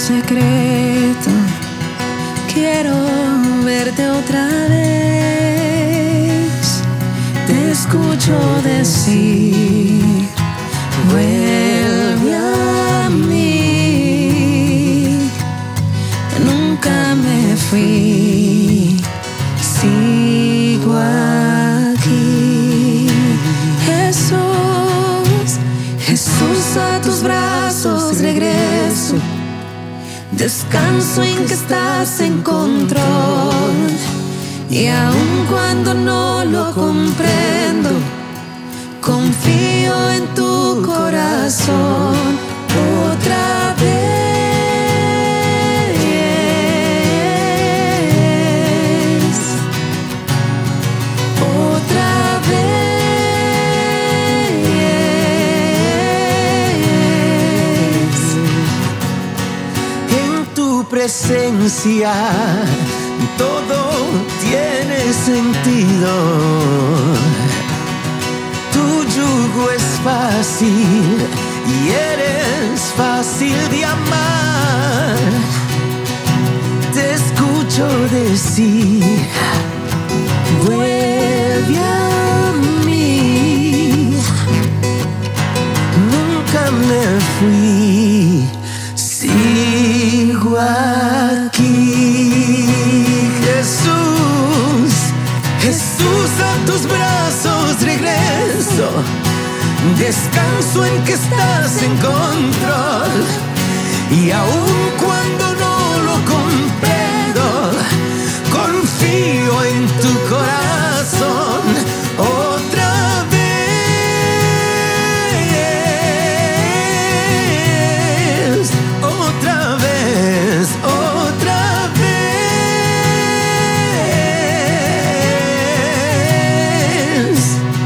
secreto, quiero verte otra vez. Te escucho decir, vuelve a mí. Nunca me fui, sigo aquí. Jesús, Jesús, a tus brazos regreso. Descanso en que estás en control. Y aun cuando no lo comprendo, confío en tu corazón otra vez. Otra vez. En tu presencia todo tiene sentido. Tu yugo es fácil y eres fácil de amar. Te escucho decir, vuelve a mí. Nunca me fui, sigo aquí. Jesús, Jesús, a tus brazos regreso. Descanso en que estás en control. Y aun cuando no lo comprendo, confío en tu corazón otra vez. Otra vez, otra vez.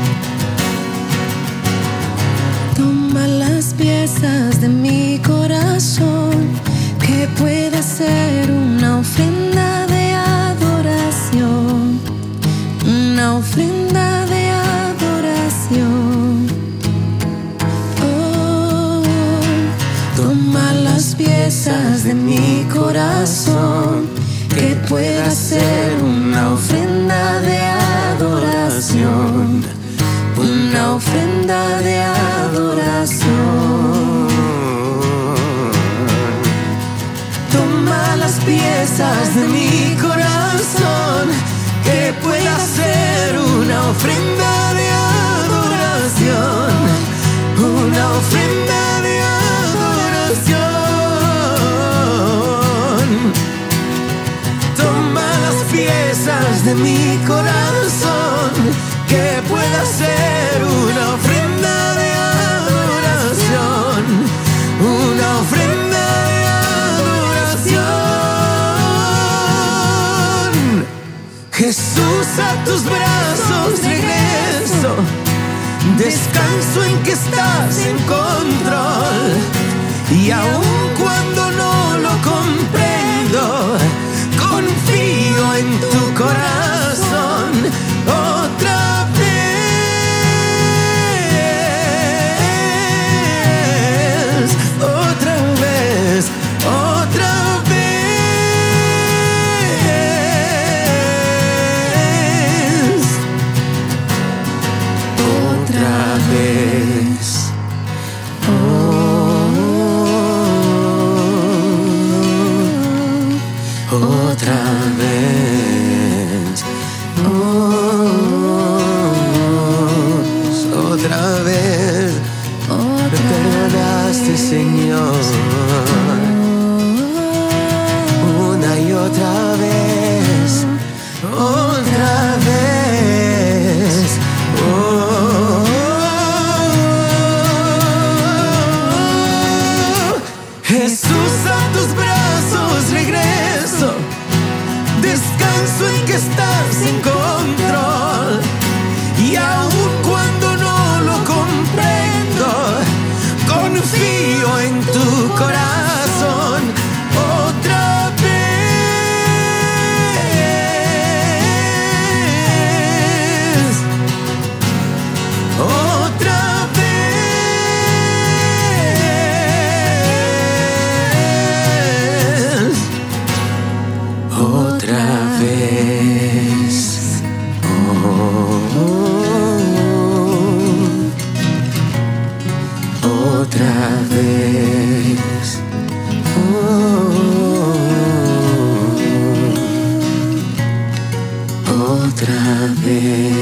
Toma las piezas de mi corazón, que pueda ser una ofrenda de adoración, una ofrenda de adoración. Oh, toma las piezas de mi corazón, que pueda ser una ofrenda de adoración, una ofrenda de adoración. Toma las piezas de mi corazón, que pueda ser una ofrenda de adoración, una ofrenda de adoración. Toma las piezas de mi corazón, que pueda ser una ofrenda de adoración, una ofrenda de adoración. Jesús, a tus brazos regreso. Descanso en que estás en control. Y aun cuando no lo comprendo, confío en tu corazón otra vez. Otra vez, otra vez. Otra vez. Otra vez. Otra vez. Me perdonaste, Señor, una y otra vez. Otra vez. Jesús, a tus brazos regreso. Descanso vez.